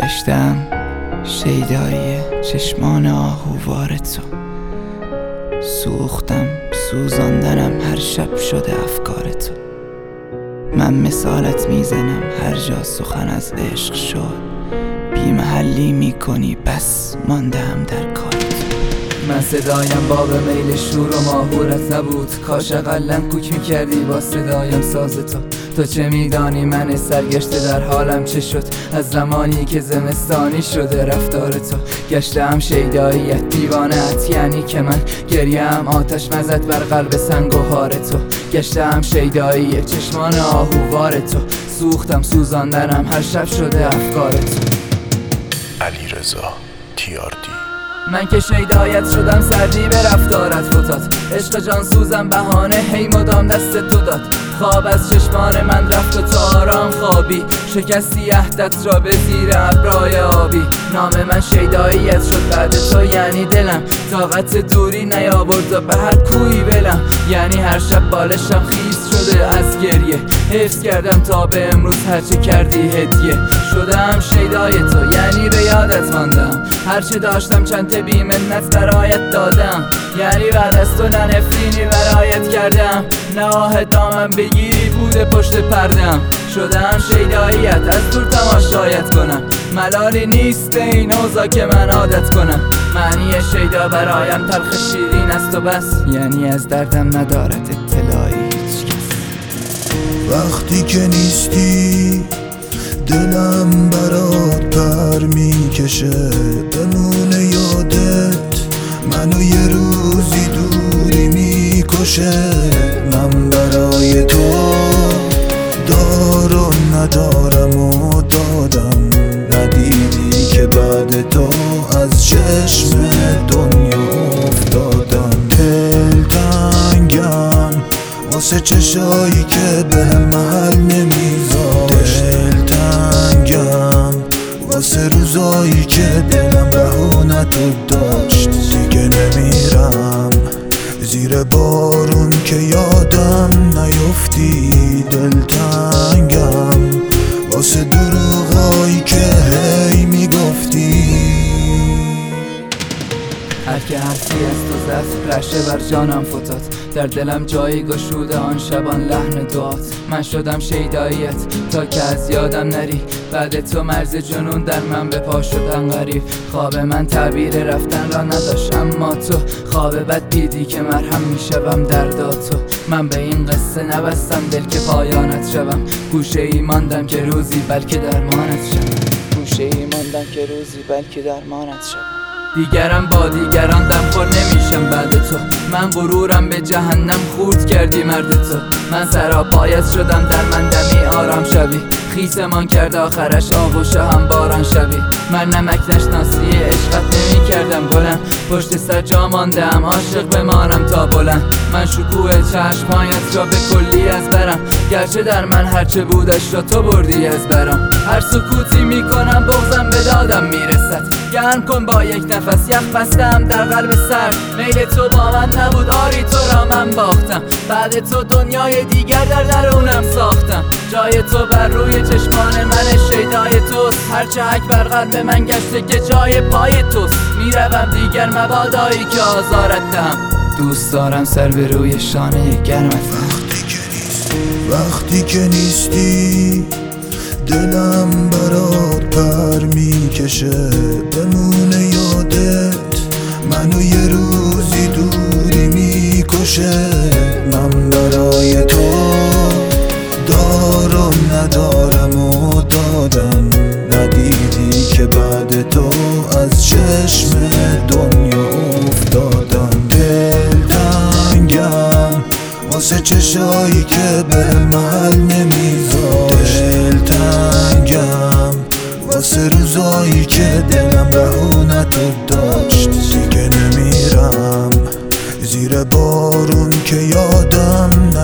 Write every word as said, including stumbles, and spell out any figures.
گشتم شیدایی چشمان آهووار تو، سوختم سوزاندنم هر شب شده افکار تو. من مثالت میزنم هر جا سخن از عشق شد، بی محلی میکنی بس ماندم در کار تو. من صدایم باب میل شور و ماهورت نبود، کاش اقلن کوک میکردی با صدایم ساز تو. تو چه میدانی من سرگشته در حالم چه شد، از زمانی که زمستانی شده رفتار تو. گشتم شیداییت دیوانت، یعنی که من گریم آتش مزد بر قلب سنگ و هار تو. گشتم شیدایی چشمان آهووار تو، سوختم سوزاندنم هر شب شده افکار تو. علیرضا تیاردی. من که شیدایت شدم سردی به رفتارت فتاد، عشق جان سوزم بهانه هی مدام دست تو داد. خواب از چشمان من رفت و تو آرام خوابی، شکستی عهدت را به زیر ابرای آبی. نام من شیداییت شد بعد تو، یعنی دلم طاقت دوری نیاورد و به هر کوی بلم. یعنی هر شب بالشم خیس شده از گریه، حفظ کردم تا به امروز هرچه کردی هدیه. شدم شیدای تو یعنی به یادت ماندم، هرچه داشتم چند بی منت برایت دادم. یعنی بعد از تو ننفرینی برایت کردم، نواه دامن بگیری بوده پشت پردم. شدم شیداییت از دور تماشایت کنم، ملالی نیست این اوضاع که من عادت کنم. معنی شیدا برایم تلخ شیرین است و بس، یعنی از دردم ندارد اطلاعی هیچ کس. وقتی که نیستی دلم برات پر میکشه، بمونه یادت منو یه روزی دوری میکشه. من برای تو دارم ندارم و دادم، ندیدی که بعد تو از چشم دنیا افتادم. دل تنگم واسه چشایی که به هم محل نمیذاره، دل تنگم واسه روزایی که دلم بهونتو داشت. دیگه نمیرم زیر بارون که یادم نیفتی، دل تنگم واسه دروغایی که هی میگفتی. هر که حرفی از تو زد رشه بر جانم فتاد، در دلم جایی گشوده آن شبان لحن دعات. من شدم شیداییت تا که از یادم نری، بعد تو مرز جنون در من به پا شد انقریب. خواب من تعبیر رفتن را نداشت، اما تو خواب بد دیدی که مرهم میشوم دردات تو. من به این قصه نبستم دل که پایانت شوم، گوشه ای ماندم که روزی بلکه درمانت شوم. گوشه ای ماندم که روزی بلکه درمانت شوم. دیگرم با دیگران دم خور نمیشم بعد تو، من غرورم به جهنم خورد کردی مرد تو. من سراپایت شدم در من دمی آرام شوی، خیسمان کرد آخرش آغوش هم باران شوی. من نمک نشناسی عشقت نمی کردم بلند، پشت سر جا ماندم عاشق بمانم تا بلند. من شکوه چشمایت را به کلی از برم، گرچه در من هرچه بودش را تو بردی از برم. هر سکوتی میکنم بغضم به دادم میرسد، گرم کن با یک نفس یخ بستم در قلب سرد. میل تو با من نبود آری تو را من باختم، بعد تو دنیای دیگر در درونم ساختم. جای تو بر روی چشمان من شیدای توست، هرچه حک بر قلب من گشته که جای پای توست. میروم دیگر مبادایی که آزارت دهم، دوست دارم سر به روی شانه گرمت. وقتی که نیستی دلم برات پر میکشه، بمونه یادت منو یه روزی دوری میکشه. من برای تو دارم ندارم و دادم، ندیدی که بعد تو از چشم دنیا افتادم. دل تنگم واسه چشایی که به محل نمیذاره، دل تنگم واسه روزایی که دلم بهونتو داشت. دیگه نمیرم زیر بارون که یادم